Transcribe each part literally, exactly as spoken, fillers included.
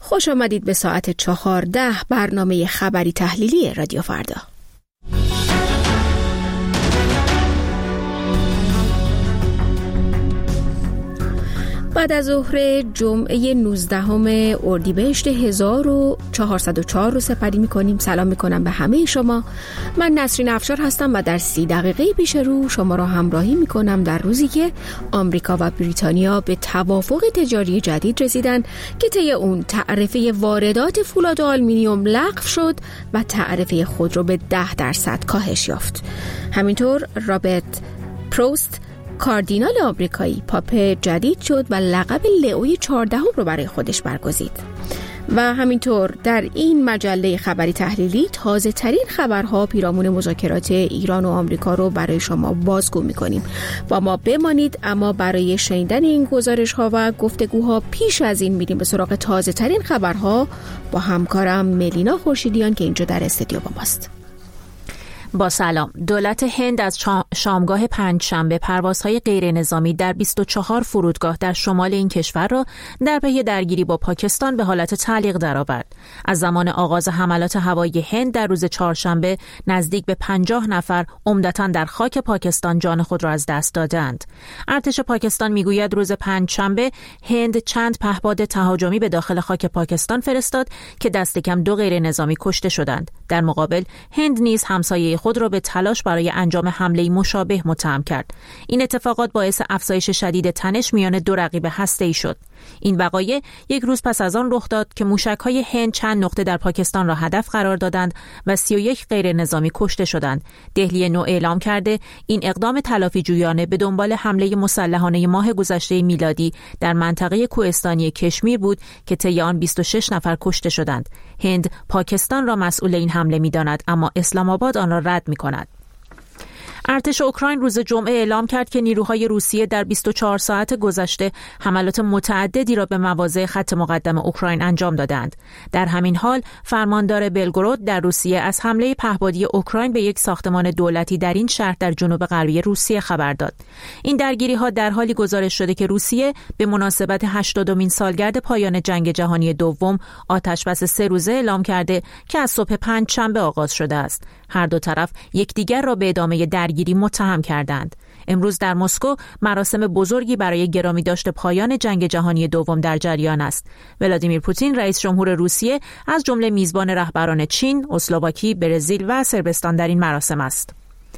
خوش آمدید به ساعت چهارده برنامه خبری تحلیلی رادیو فردا. بعد از ظهر جمعه نوزدهم اردیبهشت هزار و چهارصد و چهار رو سپری می‌کنیم. سلام می‌کنم به همه شما. من نسرین افشار هستم و در سی دقیقه پیش رو شما را همراهی می‌کنم در روزی که آمریکا و بریتانیا به توافق تجاری جدید رسیدن که طی اون تعرفه واردات فولاد و آلومینیوم لغو شد و تعرفه خودرو به ده درصد کاهش یافت. همینطور رابرت پروست کاردینال آمریکایی پاپ جدید شد و لقب لئوی چهاردهم رو برای خودش برگزید. و همینطور در این مجله خبری تحلیلی تازه ترین خبرها پیرامون مذاکرات ایران و آمریکا رو برای شما بازگو می‌کنیم. با ما بمانید، اما برای شنیدن این گزارش‌ها و گفتگوها پیش از این میریم به سراغ تازه ترین خبرها با همکارم ملینا خورشیدیان که اینجا در استودیو با ماست. با سلام. دولت هند از شامگاه پنجشنبه پروازهای غیر نظامی در بیست و چهار فرودگاه در شمال این کشور را در پی درگیری با پاکستان به حالت تعلیق درآورد. از زمان آغاز حملات هوایی هند در روز چهارشنبه نزدیک به پنجاه نفر عمدتاً در خاک پاکستان جان خود را از دست دادند. ارتش پاکستان میگوید روز پنجشنبه هند چند پهپاد تهاجمی به داخل خاک پاکستان فرستاد که دست کم دو غیر نظامی کشته شدند. در مقابل هند نیز همسایه خود را به تلاش برای انجام حمله مشابه متهم کرد. این اتفاقات باعث افزایش شدید تنش میان دو رقیب هسته‌ای شد. این وقایع یک روز پس از آن رخ داد که موشک‌های هند چند نقطه در پاکستان را هدف قرار دادند و سی و یک غیر نظامی کشته شدند. دهلی نو اعلام کرده این اقدام تلافی جویانه به دنبال حمله مسلحانه ماه گذشته میلادی در منطقه کوهستانی کشمیر بود که طی آن بیست و شش نفر کشته شدند. هند پاکستان را مسئول این حمله می‌داند، اما اسلام آباد آن را رد می‌کند. ارتش اوکراین روز جمعه اعلام کرد که نیروهای روسیه در بیست و چهار ساعت گذشته حملات متعددی را به مواضع خط مقدم اوکراین انجام دادند. در همین حال فرماندار بلگراد در روسیه از حمله پهپادی اوکراین به یک ساختمان دولتی در این شهر در جنوب غربی روسیه خبر داد. این درگیری‌ها در حالی گزارش شده که روسیه به مناسبت هشتادمین سالگرد پایان جنگ جهانی دوم آتشبس سه روزه اعلام کرده که از صبح پنجشنبه آغاز شده است. هر دو طرف یکدیگر را به ادامه درگیری متهم کردند. امروز در مسکو مراسم بزرگی برای گرامی داشته پایان جنگ جهانی دوم در جریان است. ولادیمیر پوتین رئیس جمهور روسیه از جمله میزبان رهبران چین، اسلواکی، برزیل و صربستان در این مراسم است.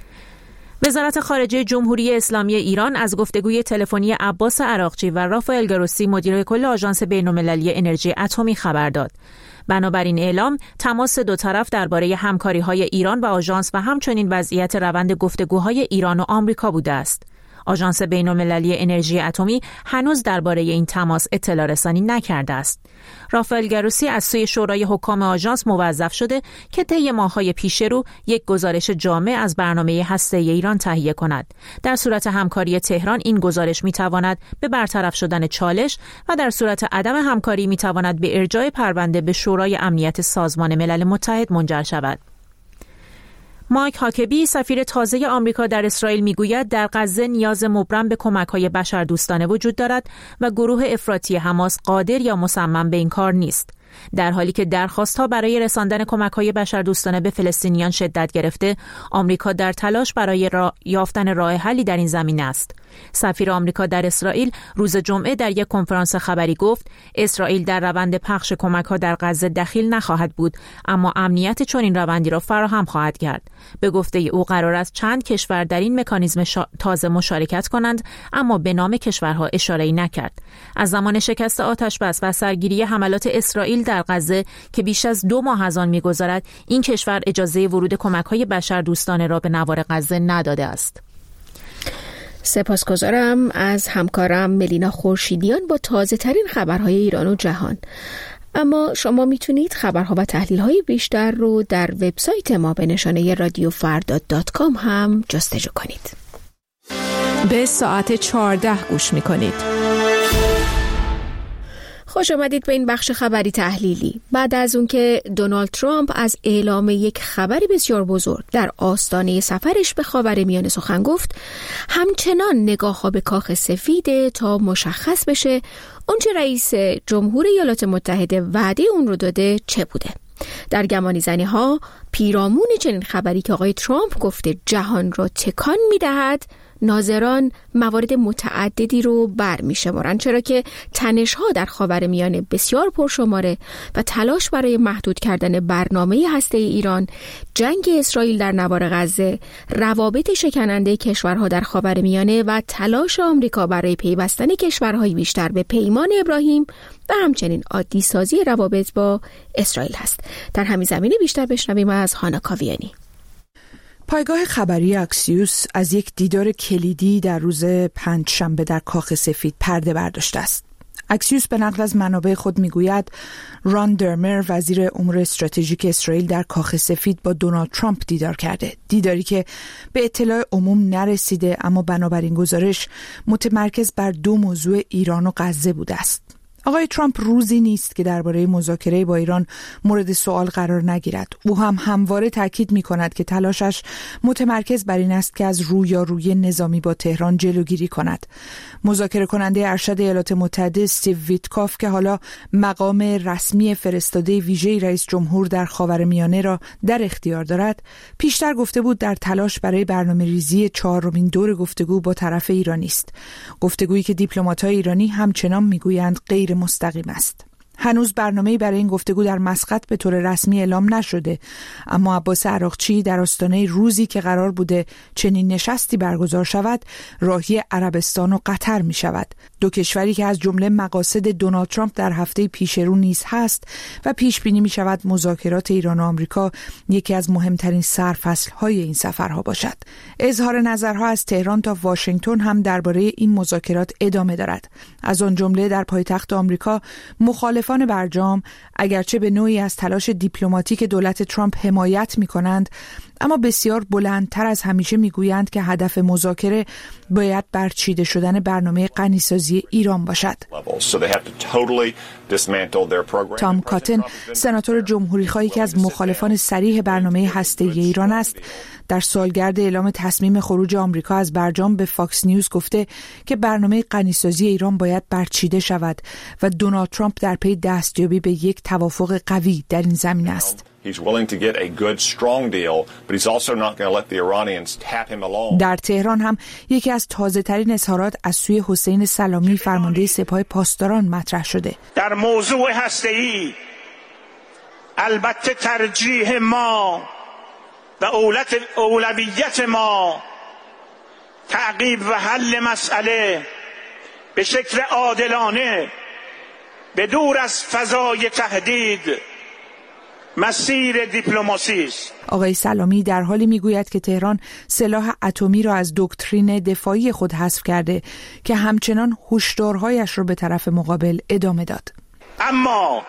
وزارت خارجه جمهوری اسلامی ایران از گفتگوی تلفنی عباس عراقچی و رافائل گروسی مدیر کل آژانس بین‌المللی انرژی اتمی خبر داد. بنابراین اعلام تماس دو طرف درباره همکاری‌های ایران و آژانس و همچنین وضعیت روند گفتگوهای ایران و آمریکا بوده است. آژانس بین‌المللی انرژی اتمی هنوز درباره این تماس اطلاع رسانی نکرده است. رافائل گروسی از سوی شورای حکام آژانس موظف شده که طی ماه‌های پیش رو یک گزارش جامع از برنامه هسته‌ای ایران تهیه کند. در صورت همکاری تهران این گزارش می‌تواند به برطرف شدن چالش و در صورت عدم همکاری می‌تواند به ارجاع پرونده به شورای امنیت سازمان ملل متحد منجر شود. مایک هاکبی سفیر تازه آمریکا در اسرائیل میگوید در غزه نیاز مبرم به کمک‌های بشردوستانه وجود دارد و گروه افراطی حماس قادر یا مصمم به این کار نیست. در حالی که درخواست‌ها برای رساندن کمک‌های بشردوستانه به فلسطینیان شدت گرفته، آمریکا در تلاش برای را... یافتن راه حلی در این زمینه است. سفیر آمریکا در اسرائیل روز جمعه در یک کنفرانس خبری گفت اسرائیل در روند پخش کمک‌ها در غزه دخیل نخواهد بود، اما امنیت چنین روندی را فراهم خواهد کرد. به گفته او قرار است چند کشور در این مکانیزم شا... تازه مشارکت کنند، اما به نام کشورها اشاره‌ای نکرد. از زمان شکست آتشبس و سرگیری حملات اسرائیل در غزه که بیش از دو ماه از آن می‌گذرد، این کشور اجازه ورود کمک‌های بشردوستانه را به نوار غزه نداده است. سپاسگزارم از همکارم ملینا خورشیدیان با تازه ترین خبرهای ایران و جهان. اما شما میتونید خبرها و تحلیل‌های بیشتر رو در وبسایت ما به نشانه رادیو فردا دات کام هم جستجو کنید. به ساعت چهارده گوش میکنید. خوش آمدید به این بخش خبری تحلیلی. بعد از اون که دونالد ترامپ از اعلام یک خبری بسیار بزرگ در آستانه سفرش به خاورمیانه سخن گفت، همچنان نگاه‌ها به کاخ سفیده تا مشخص بشه اونچه رئیس جمهور ایالات متحده وعده اون رو داده چه بوده. در گمانی زنی ها پیرامون چنین خبری که آقای ترامپ گفته جهان را تکان می‌دهد، ناظران موارد متعددی رو برمی‌شمارن، چرا که تنش‌ها در خاورمیانه بسیار پرشماره و تلاش برای محدود کردن برنامه هسته‌ای ایران، جنگ اسرائیل در نوار غزه، روابط شکننده کشورها در خاورمیانه و تلاش آمریکا برای پیوستن کشورهای بیشتر به پیمان ابراهیم و همچنین عادی سازی روابط با اسرائیل هست. در همین زمینه بیشتر بشنویم از هانا کاویانی. پایگاه خبری اکسیوس از یک دیدار کلیدی در روز پنجشنبه در کاخ سفید پرده برداشته است. اکسیوس به نقل از منابع خود میگوید ران درمر وزیر امور استراتژیک اسرائیل در کاخ سفید با دونالد ترامپ دیدار کرده. دیداری که به اطلاع عموم نرسیده، اما بنابراین گزارش متمرکز بر دو موضوع ایران و غزه بوده است. آقای ترامپ روزی نیست که درباره مذاکره با ایران مورد سوال قرار نگیرد. او هم همواره تاکید می‌کند که تلاشش متمرکز بر این است که از رویارویی نظامی با تهران جلوگیری کند. مذاکره کننده ارشد ایالات متحده استیو ویتکاف که حالا مقام رسمی فرستاده ویژه رئیس جمهور در خاورمیانه را در اختیار دارد، پیشتر گفته بود در تلاش برای برنامه‌ریزی چهارمین دور گفتگو با طرف ایرانی است. گفتگویی که دیپلمات‌های ایرانی همچنان می‌گویند غیر مستقیم است. هنوز برنامه‌ای برای این گفتگو در مسقط به طور رسمی اعلام نشده، اما عباس عراقچی در آستانه روزی که قرار بوده چنین نشستی برگزار شود، راهی عربستان و قطر می شود. دو کشوری که از جمله مقاصد دونالد ترامپ در هفته پیش رو نیز هست و پیش بینی می شود مذاکرات ایران و آمریکا یکی از مهمترین سرفصل‌های این سفرها باشد. اظهار نظرها از تهران تا واشنگتن هم درباره این مذاکرات ادامه دارد. از آن جمله در پایتخت آمریکا مخالف برجام اگرچه به نوعی از تلاش دیپلماتیک دولت ترامپ حمایت می‌کنند، اما بسیار بلندتر از همیشه میگویند که هدف مذاکره باید برچیده شدن برنامه غنیسازی ایران باشد. تام کاتن، سناتور جمهوری‌خواهی که از مخالفان صریح برنامه هسته‌ای ایران است، در سالگرد اعلام تصمیم خروج آمریکا از برجام به فاکس نیوز گفته که برنامه غنیسازی ایران باید برچیده شود و دونالد ترامپ در پی دستیابی به یک توافق قوی در این زمینه است. در تهران هم یکی از تازه ترین اظهارات از سوی حسین سلامی، فرمانده سپاه پاسداران، مطرح شده. در موضوع هسته‌ای البته ترجیح ما و اولت اولویت ما تعقیب و حل مسئله به شکل عادلانه به دور از فضای تهدید مسیر دیپلماسی است. آقای سلامی در حالی میگوید که تهران سلاح اتمی را از دکترین دفاعی خود حذف کرده که همچنان هشدارهایش را به طرف مقابل ادامه داد. اما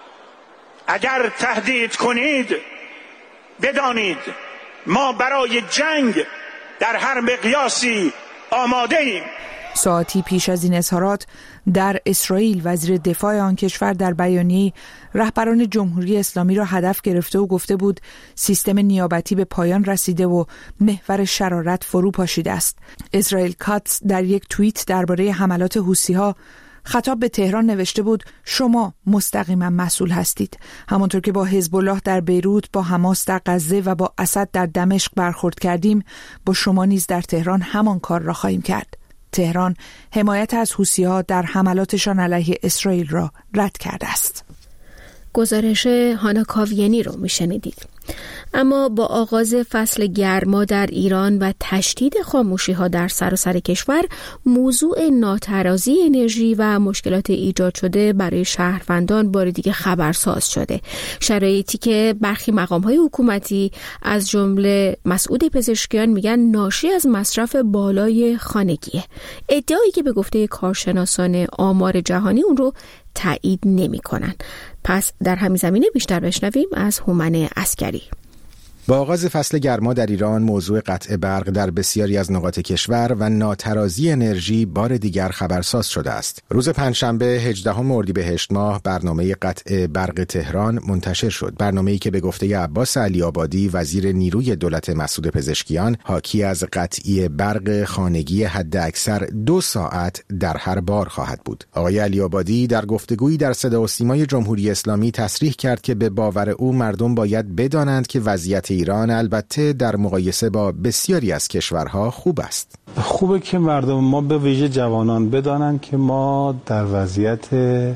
اگر تهدید کنید، بدانید ما برای جنگ در هر مقیاسی آماده ایم. ساعتی پیش از این اظهارات در اسرائیل، وزیر دفاع آن کشور در بیانیه‌ای رهبران جمهوری اسلامی را هدف گرفته و گفته بود سیستم نیابتی به پایان رسیده و محور شرارت فرو پاشیده است. اسرائیل کاتس در یک توییت درباره حملات حوثی‌ها خطاب به تهران نوشته بود شما مستقیما مسئول هستید. همانطور که با حزب الله در بیروت، با حماس در غزه و با اسد در دمشق برخورد کردیم، با شما نیز در تهران همان کار را خواهیم کرد. تهران حمایت از حوثی‌ها در حملاتشان علیه اسرائیل را رد کرده است. گزارش هانا کاویانی رو میشنیدید. اما با آغاز فصل گرما در ایران و تشدید خاموشی‌ها در سراسر کشور، موضوع ناترازی انرژی و مشکلات ایجاد شده برای شهروندان بار دیگه خبرساز شده. شرایطی که برخی مقام‌های حکومتی از جمله مسعود پزشکیان میگن ناشی از مصرف بالای خانگیه. ادعایی که به گفته کارشناسان آمار جهانی اون رو تایید نمی‌کنن. پس در همین زمینه بیشتر بشنویم از هومن عسکری. با آغاز فصل گرما در ایران، موضوع قطع برق در بسیاری از نقاط کشور و ناترازی انرژی بار دیگر خبرساز شده است. روز پنجشنبه هجدهم اردیبهشت ماه برنامه قطع برق تهران منتشر شد. برنامه‌ای که به گفته عباس علی‌آبادی وزیر نیروی دولت مسعود پزشکیان حاکی از قطعی برق خانگی حداکثر دو ساعت در هر بار خواهد بود. آقای علی‌آبادی در گفتگویی در صدا و سیمای جمهوری اسلامی تصریح کرد که به باور او مردم باید بدانند که وضعیت ایران البته در مقایسه با بسیاری از کشورها خوب است. خوبه که مردم ما به ویژه جوانان بدانند که ما در وضعیت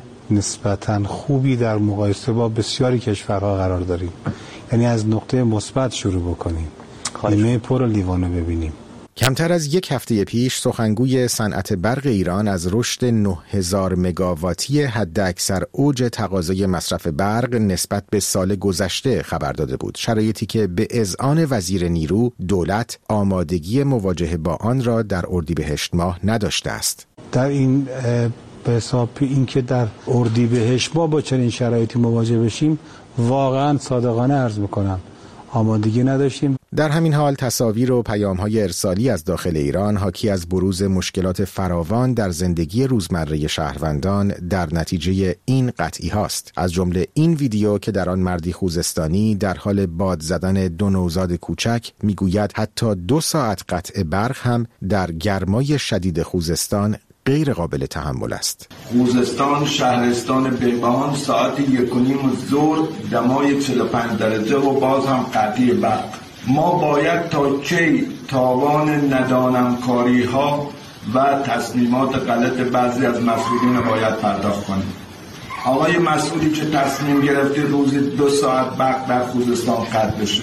نسبتاً خوبی در مقایسه با بسیاری کشورها قرار داریم. یعنی از نقطه مثبت شروع بکنیم. نیمه پر لیوانو ببینیم. کمتر از یک هفته پیش سخنگوی صنعت برق ایران از رشد نه هزار مگاواتی حداکثر اوج تقاضای مصرف برق نسبت به سال گذشته خبر داده بود، شرایطی که به اذعان وزیر نیرو دولت آمادگی مواجهه با آن را در اردیبهشت ماه نداشته است. در این به حساب این که در اردیبهشت ماه با چنین شرایطی مواجه بشیم واقعا صادقانه عرض میکنم آمادگی نداشتیم. در همین حال تصاویر و پیام‌های ارسالی از داخل ایران حاکی از بروز مشکلات فراوان در زندگی روزمره شهروندان در نتیجه این قطعی هاست. از جمله این ویدیو که در آن مردی خوزستانی در حال باد زدن دو نوزاد کوچک میگوید حتی دو ساعت قطع برق هم در گرمای شدید خوزستان غیر قابل تحمل است. خوزستان شهرستان بهبهان ساعت یک و نیم ظهر دمای چهل و پنج درجه و باز هم قطعی برق. ما باید تا کی تاوان ندانمکاری ها و تصمیمات غلط بعضی از مسئولین باید پرداخت کنیم. آقای مسئولی که تصمیم گرفته روزی دو ساعت برق در خوزستان قطع بشه،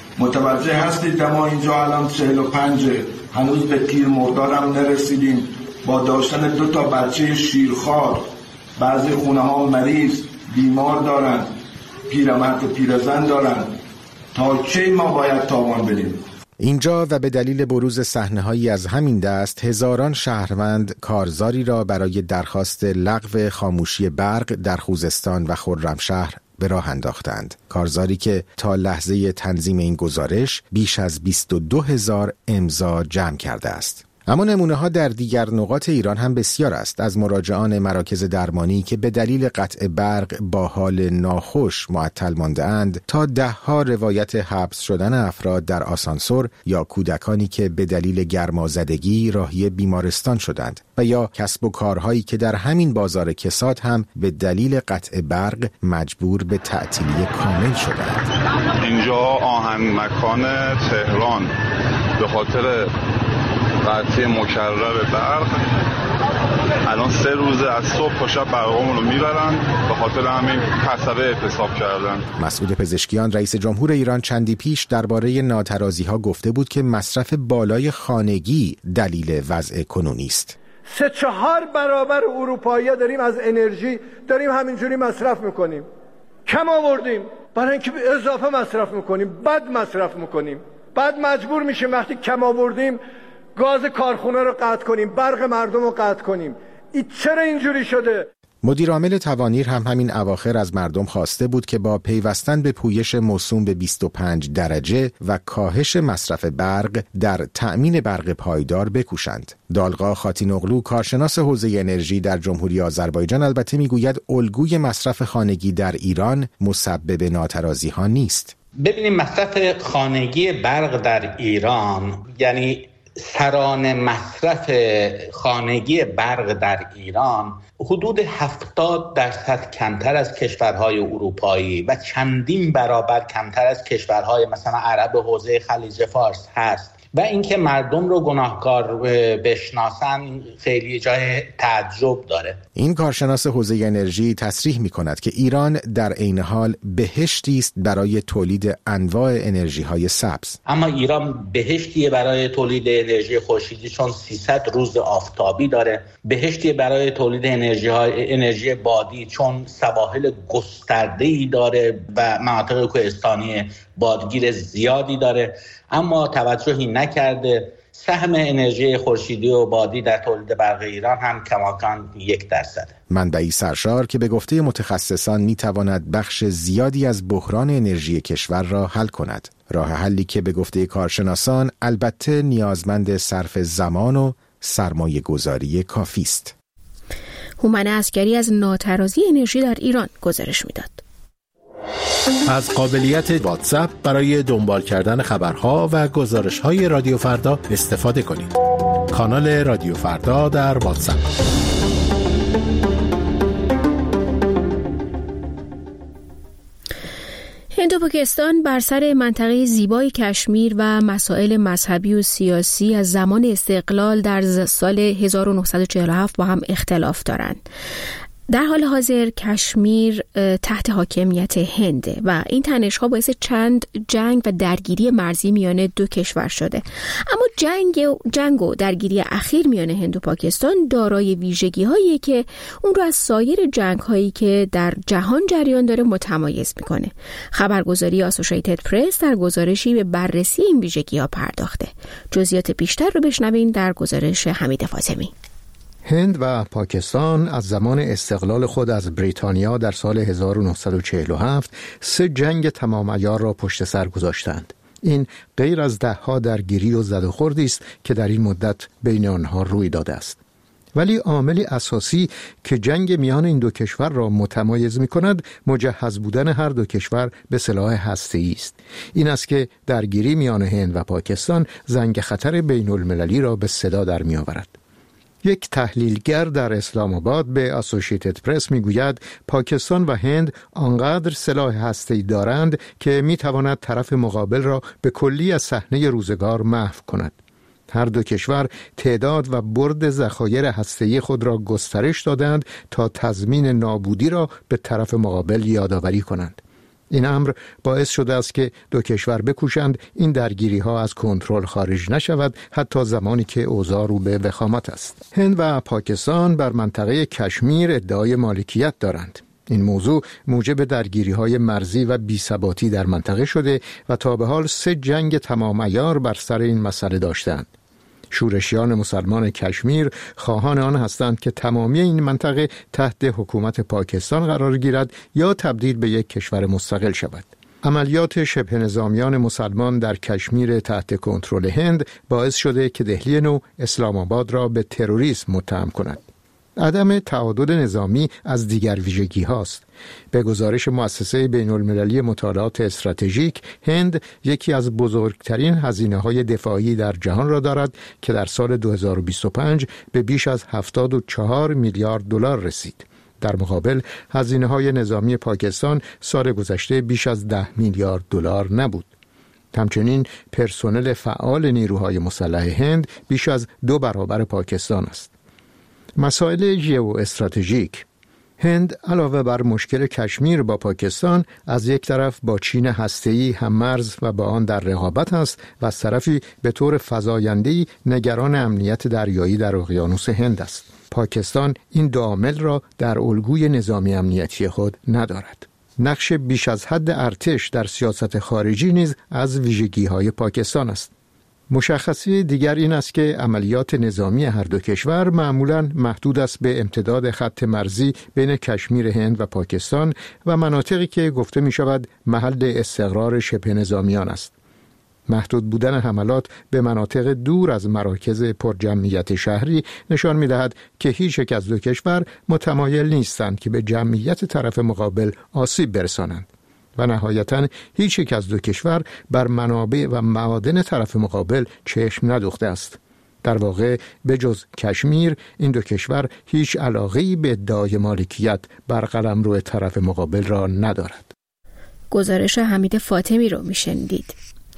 متوجه هستید دما اینجا الان چهل و پنج، هنوز به تیر مرداد هم نرسیدیم. با داشتن دو تا بچه شیرخوار، بعضی خونه ها مریض بیمار دارن، پیرمرد و پیرزن دارن، تا کی ما باید تاوان بدیم؟ اینجا و به دلیل بروز صحنه‌هایی از همین دست هزاران شهروند کارزاری را برای درخواست لغو خاموشی برق در خوزستان و خرمشهر به راه انداختند. کارزاری که تا لحظه تنظیم این گزارش بیش از بیست و دو هزار امضا جمع کرده است. اما نمونه ها در دیگر نقاط ایران هم بسیار است، از مراجعان مراکز درمانی که به دلیل قطع برق با حال ناخوش معطل مانده اند تا ده ها روایت حبس شدن افراد در آسانسور یا کودکانی که به دلیل گرمازدگی راهی بیمارستان شدند و یا کسب و کارهایی که در همین بازار کساد هم به دلیل قطع برق مجبور به تعطیلی کامل شدند. اینجا آهن مکان تهران به خاطر قطعی مکرر برق الان سه روزه از صبح تا شب برقامون رو میبرن، به خاطر همین کسبه اعتصاب کردن. مسعود پزشکیان رئیس جمهور ایران چندی پیش درباره ناترازی ها گفته بود که مصرف بالای خانگی دلیل وضع کنونی است. سه چهار برابر اروپایی‌ها داریم از انرژی داریم همینجوری مصرف میکنیم، کم آوردیم برای اینکه اضافه مصرف میکنیم، بد مصرف میکنیم، بعد مجبور میشیم وقتی کم آوردیم گاز کارخونه رو قطع کنیم، برق مردم رو قطع کنیم. این چرا اینجوری شده؟ مدیر عامل توانیر هم همین اواخر از مردم خواسته بود که با پیوستن به پویش موسوم به بیست و پنج درجه و کاهش مصرف برق در تأمین برق پایدار بکوشند. دالغا خاتینوغلو کارشناس حوزه انرژی در جمهوری آذربایجان البته میگوید الگوی مصرف خانگی در ایران مسبب ناترازی ها نیست. ببینیم مصرف خانگی برق در ایران، یعنی سرانه مصرف خانگی برق در ایران حدود هفتاد درصد کمتر از کشورهای اروپایی و چندین برابر کمتر از کشورهای مثلا عرب حوزه خلیج فارس هست و اینکه مردم رو گناهکار بشناسن خیلی جای تعجب داره. این کارشناس حوزه انرژی تصریح می کند که ایران در عین حال بهشتی است برای تولید انواع انرژی های سبز. اما ایران بهشتیه برای تولید انرژی خورشیدی چون سیصد روز آفتابی داره، بهشتیه برای تولید انرژی های انرژی بادی چون سواحل گسترده‌ای داره و مناطق کوهستانی بادگیر زیادی داره، اما توجهی نکرده. سهم انرژی خورشیدی و بادی در تولید برق ایران هم کماکان یک درصد. منبعی سرشار که به گفته متخصصان میتواند بخش زیادی از بحران انرژی کشور را حل کند. راه حلی که به گفته کارشناسان البته نیازمند صرف زمان و سرمایه گذاری کافی است. هومن عسکری از ناترازی انرژی در ایران گزارش میداد. از قابلیت واتساپ برای دنبال کردن خبرها و گزارش‌های رادیو فردا استفاده کنید. کانال رادیو فردا در واتساپ. هند و پاکستان بر سر منطقه زیبای کشمیر و مسائل مذهبی و سیاسی از زمان استقلال در سال هزار و نهصد و چهل و هفت با هم اختلاف دارند. در حال حاضر کشمیر تحت حاکمیت هنده و این تنش‌ها باعث چند جنگ و درگیری مرزی میان دو کشور شده. اما جنگ جنگ و درگیری اخیر میان هند و پاکستان دارای ویژگی‌هایی که اون رو از سایر جنگ‌هایی که در جهان جریان داره متمایز میکنه. خبرگزاری آسوشیتد پرس در گزارشی به بررسی این ویژگی‌ها پرداخته. جزئیات بیشتر رو بشنوین در گزارش حمید فاطمی. هند و پاکستان از زمان استقلال خود از بریتانیا در سال هزار و نهصد و چهل و هفت سه جنگ تمام عیار را پشت سر گذاشتند. این غیر از دهها درگیری و زد و خوردی است که در این مدت بین آنها روی داده است. ولی عاملی اساسی که جنگ میان این دو کشور را متمایز می‌کند مجهز بودن هر دو کشور به سلاح هسته‌ای است. این است که درگیری میان هند و پاکستان زنگ خطر بین المللی را به صدا در می‌آورد. یک تحلیلگر در اسلام آباد به آسوشیتد پرس میگوید پاکستان و هند آنقدر سلاح هسته‌ای دارند که میتواند طرف مقابل را به کلی از صحنه روزگار محو کند. هر دو کشور تعداد و برد ذخایر هسته‌ای خود را گسترش دادند تا تضمین نابودی را به طرف مقابل یادآوری کنند. این امر باعث شده است که دو کشور بکوشند این درگیری ها از کنترل خارج نشود حتی زمانی که اوضاع رو به وخامت است. هند و پاکستان بر منطقه کشمیر ادعای مالکیت دارند. این موضوع موجب درگیری های مرزی و بی‌ثباتی در منطقه شده و تا به حال سه جنگ تمام عیار بر سر این مسئله داشتند. شورشیان مسلمان کشمیر خواهان آن هستند که تمامی این منطقه تحت حکومت پاکستان قرار گیرد یا تبدیل به یک کشور مستقل شود. عملیات شبه نظامیان مسلمان در کشمیر تحت کنترل هند باعث شده که دهلی نو اسلام آباد را به تروریسم متهم کند. عدم تعادل نظامی از دیگر ویژگی هاست. به گزارش مؤسسه بین المللی مطالعات استراتژیک، هند یکی از بزرگترین هزینه‌های دفاعی در جهان را دارد که در سال دو هزار و بیست و پنج به بیش از هفتاد و چهار میلیارد دلار رسید. در مقابل هزینه‌های نظامی پاکستان سال گذشته بیش از ده میلیارد دلار نبود. همچنین پرسنل فعال نیروهای مسلح هند بیش از دو برابر پاکستان است. مسائل ژئواستراتژیک. هند علاوه بر مشکل کشمیر با پاکستان از یک طرف با چین هسته‌ای هم‌مرز و با آن در رقابت است و از طرفی به طور فزاینده‌ای نگران امنیت دریایی در اقیانوس هند است. پاکستان این دو عامل را در الگوی نظامی امنیتی خود ندارد. نقش بیش از حد ارتش در سیاست خارجی نیز از ویژگی‌های پاکستان است. مشخصی دیگر این است که عملیات نظامی هر دو کشور معمولاً محدود است به امتداد خط مرزی بین کشمیر هند و پاکستان و مناطقی که گفته می شود محل استقرار شبه نظامیان است. محدود بودن حملات به مناطق دور از مراکز پرجمعیت شهری نشان می دهد که هیچ یک از دو کشور متمایل نیستند که به جمعیت طرف مقابل آسیب برسانند. و نهایتاً هیچ یک از دو کشور بر منابع و معادن طرف مقابل چشم ندوخته است. در واقع به جز کشمیر این دو کشور هیچ علاقه‌ای به ادعای مالکیت بر قلمرو طرف مقابل را ندارد. گزارش حمید فاطمی رو میشنیدید.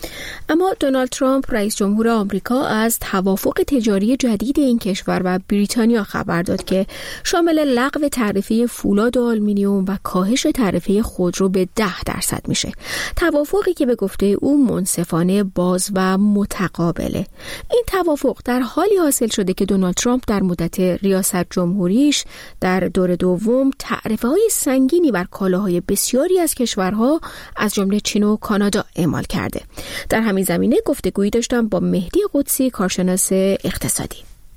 اما دونالد ترامپ رئیس جمهور آمریکا از توافق تجاری جدید این کشور و بریتانیا خبر داد که شامل لغو تعرفه فولاد و آلومینیوم و کاهش تعرفه خودرو به ده درصد میشه. توافقی که به گفته او منصفانه باز و متقابله. این توافق در حالی حاصل شده که دونالد ترامپ در مدت ریاست جمهوریش در دور دوم تعرفه‌های سنگینی بر کالاهای بسیاری از کشورها از جمله چین و کانادا اعمال کرده. در همین زمینه گفتگویی داشتم با مهدی قدسی، کارشناس اقتصادی.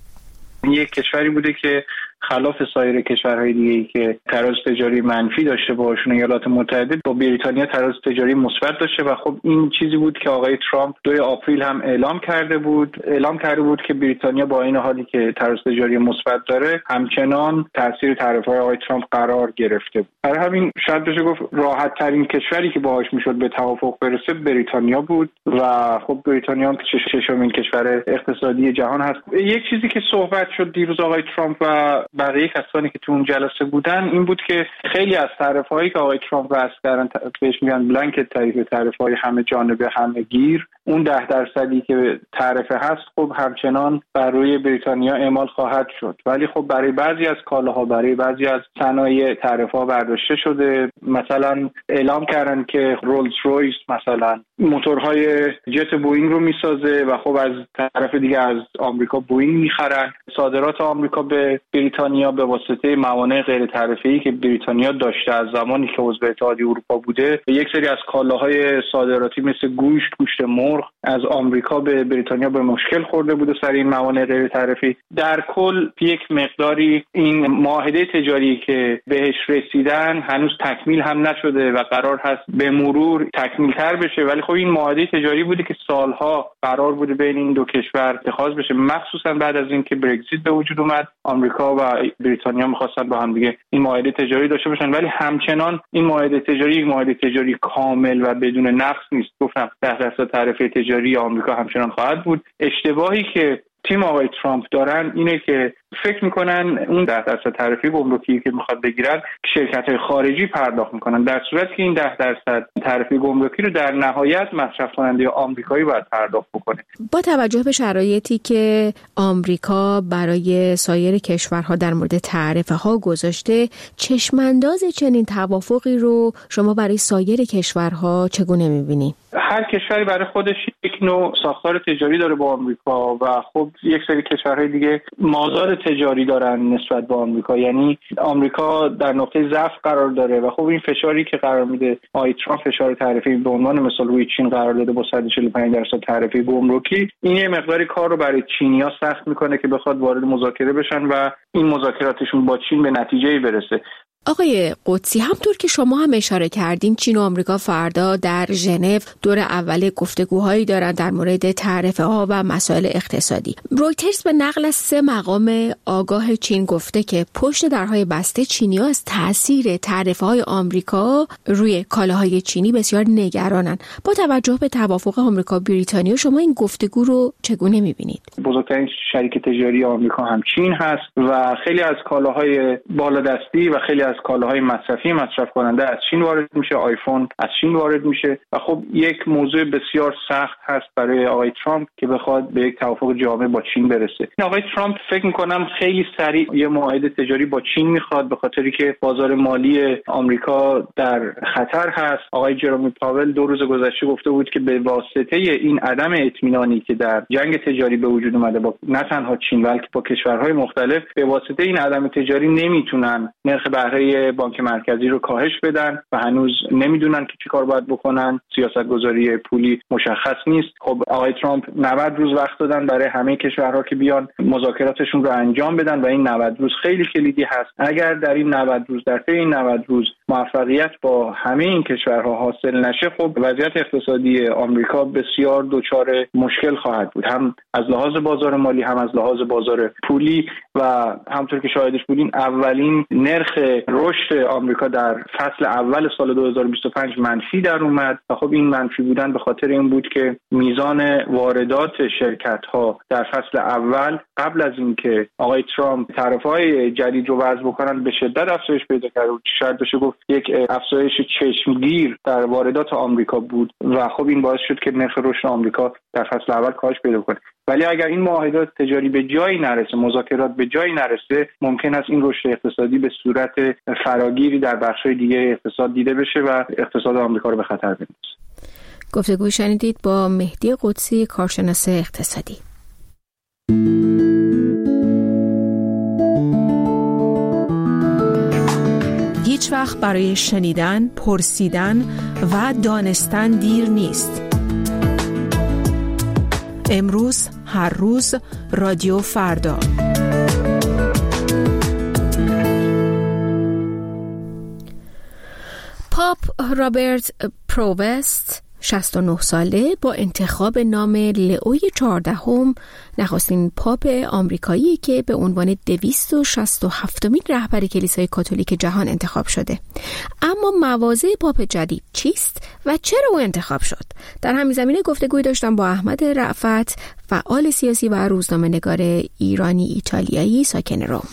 یک کشوری بوده که خلاف سایر کشورهای دیگه‌ای که تراز تجاری منفی داشته باشون ایالات متحده با بریتانیا تراز تجاری مثبت داشته و خب این چیزی بود که آقای ترامپ دوی آپریل هم اعلام کرده بود اعلام کرده بود که بریتانیا با این حالی که تراز تجاری مثبت داره همچنان تاثیر تعرفه‌های آقای ترامپ قرار گرفته بود. برای همین شاید بشه گفت راحت ترین کشوری که باهاش میشد به توافق برسه بریتانیا بود و خب بریتانیا هم ششمین کشور اقتصادی جهان هست. یک چیزی که صحبت شد دیروز آقای ترامپ و بقیه کسانی که تو اون جلسه بودن این بود که خیلی از تعرفه‌هایی که آقای ترامپ وضع کردن بهش میگن بلانکت تعرفه، تعرفه‌های همه جانبه همه گیر، اون ده درصدی که تعرفه هست خب همچنان بر روی بریتانیا اعمال خواهد شد، ولی خب برای بعضی از کالاها برای بعضی از صنایع تعرفه‌ها برداشته شده. مثلا اعلام کردن که رولز رویس مثلا موتورهای جت بوئینگ رو میسازه و خب از طرف دیگه از آمریکا بوئینگ میخرن. صادرات آمریکا به بریتانیا به واسطه موانع غیر تعرفه‌ای که بریتانیا داشته از زمانی که عضو اتحادیه اروپا بوده، یک سری از کالاهای صادراتی مثل گوشت، گوشت مرغ از آمریکا به بریتانیا به مشکل خورده بوده سر این موانع غیر تعرفه‌ای. در کل یک مقداری این معاهده تجاری که بهش رسیدن هنوز تکمیل هم نشده و قرار هست به مرور تکمیل‌تر بشه، ولی خب این معاهده تجاری بوده که سالها قرار بوده بین این دو کشور اتخاذ بشه، مخصوصا بعد از اینکه برگزیت به وجود اومد. آمریکا و بریتانیا می‌خواستن با هم دیگه این معاهده تجاری داشته باشن، ولی همچنان این معاهده تجاری یک معاهده تجاری کامل و بدون نقص نیست. گفتم ده درصد تعرفه تجاری آمریکا همچنان خواهد بود. اشتباهی که تیم آقای ترامپ دارن اینه که فکر میکنن اون ده درصد تعرفه گمرکی که میخواد بگیرن شرکت‌های خارجی پرداخت میکنن، در صورتی که این ده درصد تعرفه گمرکی رو در نهایت مصرف کننده آمریکایی باید پرداخت بکنه. با توجه به شرایطی که آمریکا برای سایر کشورها در مورد تعرفه ها گذاشته، چشمانداز چنین توافقی رو شما برای سایر کشورها چگونه میبینی؟ هر کشوری برای خودش یک نوع ساختار تجاری داره با آمریکا و خب یک سری کشورهای دیگه مازاد تجاری دارن نسبت به آمریکا، یعنی آمریکا در نقطه ضعف قرار داره و خب این فشاری که قرار میده آقای ترامپ، فشار تعرفه‌ای به عنوان مثال روی چین قرار داده با صد و چهل و پنج درصد تعرفه گمرکی، این یه مقداری کار رو برای چینی‌ها سخت میکنه که بخواد وارد مذاکره بشن و این مذاکراتشون با چین به نتیجه‌ای برسه. آقای قدسی، همطور که شما هم اشاره کردین، چین و آمریکا فردا در ژنو دور اول گفتگوهایی دارن در مورد تعرفه ها و مسائل اقتصادی. رویترز به نقل از سه مقام آگاه چین گفته که پشت درهای بسته چینی‌ها از تاثیر تعرفه های آمریکا روی کالاهای چینی بسیار نگرانن. با توجه به توافق آمریکا بریتانیا، شما این گفتگو رو چگونه می‌بینید؟ بزرگترین شریک تجاری آمریکا هم چین هست و خیلی از کالاهای بالادستی و خیلی از کالاهای مصرفی مصرف کننده از چین وارد میشه، آیفون از چین وارد میشه و خب یک موضوع بسیار سخت هست برای آقای ترامپ که بخواد به یک توافق جامع با چین برسه. آقای ترامپ فکر میکنم خیلی سریع یه معاهده تجاری با چین میخواد، به خاطری که بازار مالی آمریکا در خطر هست. آقای جرومی پاول دو روز گذشته گفته بود که به واسطه این عدم اطمینانی که در جنگ تجاری به وجود اومده با نه تنها چین بلکه با کشورهای مختلف، به واسطه این عدم تجاری نمیتونن نرخ بهره بانک مرکزی رو کاهش بدن و هنوز نمیدونن که چی کار باید بکنن. سیاستگذاری پولی مشخص نیست. خب آقای ترامپ نود روز وقت دادن برای همه کشورها که بیان مذاکراتشون رو انجام بدن و این نود روز خیلی کلیدی هست. اگر در این نود روز در طی این نود روز موفقیت با همه این کشورها حاصل نشه، خب وضعیت اقتصادی آمریکا بسیار دچار مشکل خواهد بود، هم از لحاظ بازار مالی هم از لحاظ بازار پولی و همونطور که شاهدش بودیم اولین نرخ رشد آمریکا در فصل اول سال دو هزار و بیست و پنج منفی در اومد و خب این منفی بودن به خاطر این بود که میزان واردات شرکت‌ها در فصل اول قبل از اینکه آقای ترامپ تعرفه‌های جدید رو وضع بکنن به شدت افزایش پیدا کرد و شاید بشه گفت یک افزایش چشمگیر در واردات آمریکا بود و خب این باعث شد که نرخ رشد آمریکا در فصل اول کاهش پیدا کنه. ولی اگر این معاهدات تجاری به جایی نرسه، مذاکرات به جایی نرسه، ممکن است این رشد اقتصادی به صورت فراگیری در بخش‌های دیگه اقتصاد دیده بشه و اقتصاد آمریکا رو به خطر بندازه. گفتگو شنیدید با مهدی قدسی، کارشناس اقتصادی. هیچ وقت برای شنیدن، پرسیدن و دانستن دیر نیست. امروز، هر روز، رادیو فردا. پاپ رابرت پرووست شصت و نه ساله با انتخاب نام لئوی چهاردهم نخستین پاپ آمریکایی که به عنوان دویست و شصت و هفتمین رهبر کلیسای کاتولیک جهان انتخاب شده. اما مواضع پاپ جدید چیست و چرا او انتخاب شد؟ در همین زمینه گفتگوی داشتم با احمد رأفت، فعال سیاسی و روزنامه‌نگار ایرانی ایتالیایی ساکن روم.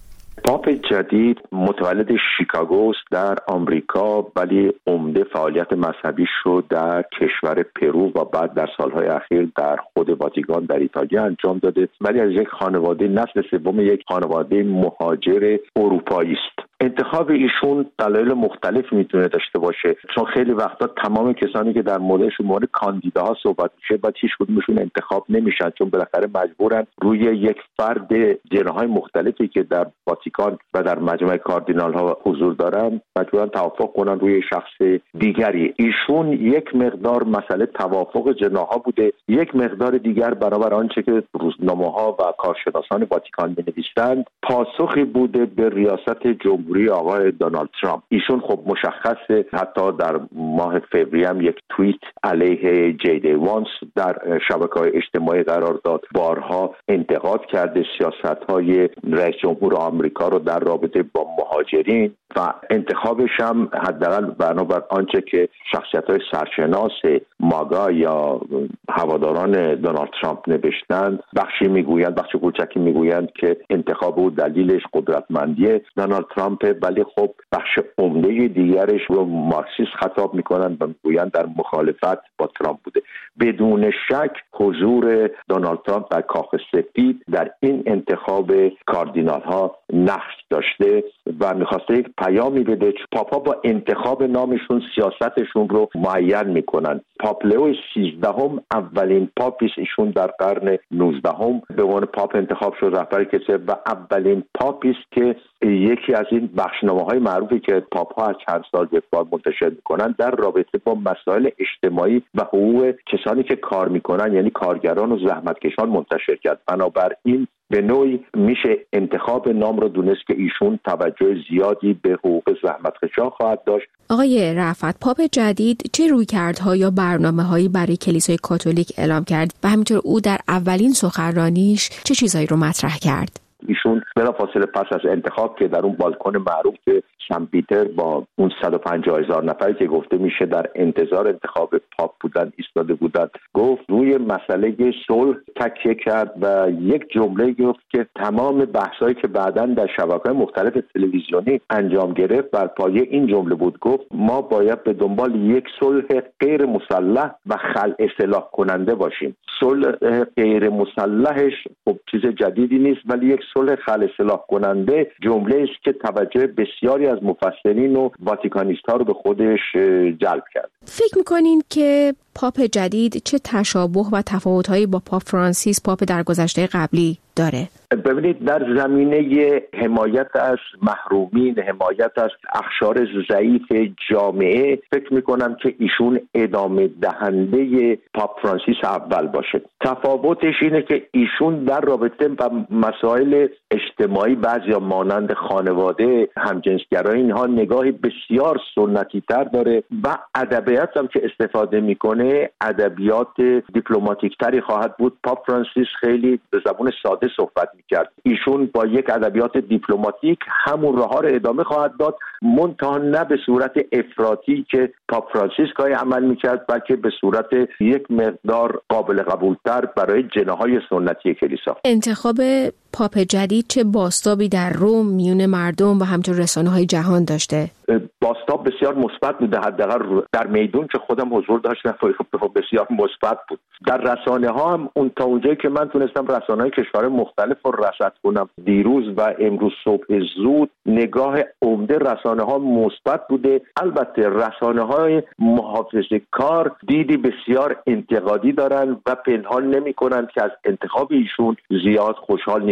پاپ جدید متولد شیکاگو در آمریکا، ولی عمده فعالیت مذهبی شد در کشور پرو و بعد در سالهای اخیر در خود واتیکان در ایتالیا انجام داده، ولی از یک خانواده نسل سوم یک خانواده مهاجر اروپایی است. انتخاب ایشون دلایل مختلف میتونه داشته باشه، چون خیلی وقتا تمام کسانی که در موردشون مورد کاندیداها صحبت میشه بعد هیچ کدومشون انتخاب نمیشن، چون بالاخره مجبورن روی یک فرد جناهای مختلفی که در واتیکان و در مجمع کاردینال ها حضور دارن مجبورن توافق کنن روی شخص دیگری. ایشون یک مقدار مسئله توافق جناها بوده، یک مقدار دیگر برابر آنچه که روزنامه ها و کارشناسان واتیکان می‌نویسند پاسخی بوده به ریاست جمهوری آقای دونالد ترامپ. ایشون خب مشخصه، حتی در ماه فوریه هم یک توییت علیه جی دی وانس در شبکه‌های اجتماعی قرار داد، بارها انتقاد کرده سیاست‌های رئیس جمهور آمریکا رو در رابطه با مهاجرین و انتخابش هم حداقل بنابر آنچه که شخصیت‌های سرشناس ماگا یا هواداران دونالد ترامپ نوشتند، بخشی میگویند، بخش کوچکی میگویند که انتخاب او دلیلش قدرتمندی دونالد ترامپ، ولی خب بخش عمده دیگرش رو مارکسیست خطاب میکنند و میگویند در مخالفت با ترامپ بوده. بدون شک حضور دونالد ترامپ در کاخ سفید در این انتخاب کاردینال ها نقش داشته و میخواسته یک پیامی بده. پاپا با انتخاب نامشون سیاستشون رو معین میکنن. پاپ لئو سیزدهم اولین پاپی است، ایشون در قرن نوزدهم به عنوان پاپ انتخاب شد، رهبر کلیسا، و اولین پاپی است که یکی از این بخشنامه‌های معروفی که پاپ‌ها از چند سال به بار منتشر می‌کنن در رابطه با مسائل اجتماعی و حقوق کسانی که کار می‌کنن، یعنی کارگران و زحمتکشان، منتشر کرد. بنابراین به نوعی میشه انتخاب نام رو دونست که ایشون توجه زیادی به حقوق زحمتکشان خواهد داشت. آقای رأفت، پاپ جدید چه رویکردها یا برنامه‌هایی برای کلیسای کاتولیک اعلام کرد و همینطور او در اولین سخنرانیش چه چیزایی رو مطرح کرد؟ ایشون بلافاصله پس از انتخاب که در اون بالکن معروف سن پیتر با اون صد و پنجاه هزار نفری که گفته میشه در انتظار انتخاب پاپ بودن ایستاده بودند، گفت روی مسئله صلح تکیه کرد و یک جمله گفت که تمام بحثایی که بعداً در شبکه‌های مختلف تلویزیونی انجام گرفت بر پایه این جمله بود. گفت ما باید به دنبال یک صلح غیر مسلح و خلع سلاح کننده باشیم. صلح غیر مسلحش خب چیز جدیدی نیست، ولی یک صلح خلع سلاح کننده جمله است که توجه بسیاری از مفسرین و واتیکانیست‌ها رو به خودش جلب کرد. فکر می‌کنین که پاپ جدید چه تشابه و تفاوت‌هایی با پاپ فرانسیس پاپ در گذشته قبلی داره؟ ببینید، در زمینه حمایت از محرومین، حمایت از اقشار ضعیف جامعه، فکر میکنم که ایشون ادامه دهنده پاپ فرانسیس اول باشه. تفاوتش اینه که ایشون در رابطه با مسائل اجتماعی بعضیا مانند خانواده، همجنسگرایی، اینها نگاهی بسیار سنتی تر داره و ادبیات هم که استفاده میکنه ادبیات دیپلماتیک تری خواهد بود. پاپ فرانسیس خیلی به زبان ساده صحبت میکرد، ایشون با یک ادبیات دیپلماتیک همون راه ها رو ادامه خواهد داد، منتها نه به صورت افراطی که پاپ فرانسیس گاهی عمل میکرد، بلکه به صورت یک مقدار قابل قبولتر برای جناهای سنتی کلیسا. انتخاب پاپ جدید چه بازتابی در روم میون مردم و همچنین رسانه‌های جهان داشته؟ بازتاب بسیار مثبت بوده، حداقل در میدون که خودم حضور داشتم بسیار مثبت بود. در رسانه ها هم اون تا اونجایی که من تونستم رسانه‌های کشور مختلف رو رصد کنم دیروز و امروز صبح زود، نگاه عمده رسانه ها مثبت بوده. البته رسانه های محافظه کار دیدی بسیار انتقادی دارن و پنهان نمی کنند که از انتخاب ایشون زیاد خوشحال نیست.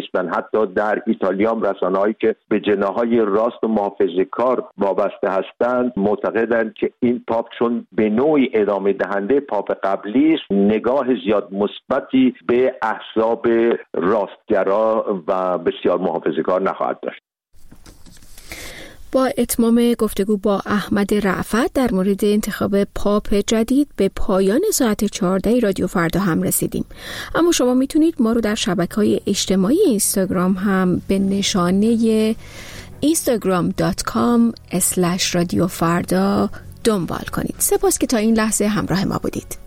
نیستن. حتی در ایتالیا هم رسانه‌هایی که به جناح‌های راست و محافظه‌کار وابسته هستند معتقدند که این پاپ چون به نوعی ادامه دهنده پاپ قبلی است، نگاه زیاد مثبتی به احزاب راستگرا و بسیار محافظه‌کار نخواهد داشت. با اتمام گفتگو با احمد رأفت در مورد انتخاب پاپ جدید به پایان ساعت چهارده رادیو فردا هم رسیدیم. اما شما میتونید ما رو در شبکه‌های اجتماعی اینستاگرام هم به نشانه اینستاگرام دات کام اسلش رادیو فردا دنبال کنید. سپاس که تا این لحظه همراه ما بودید.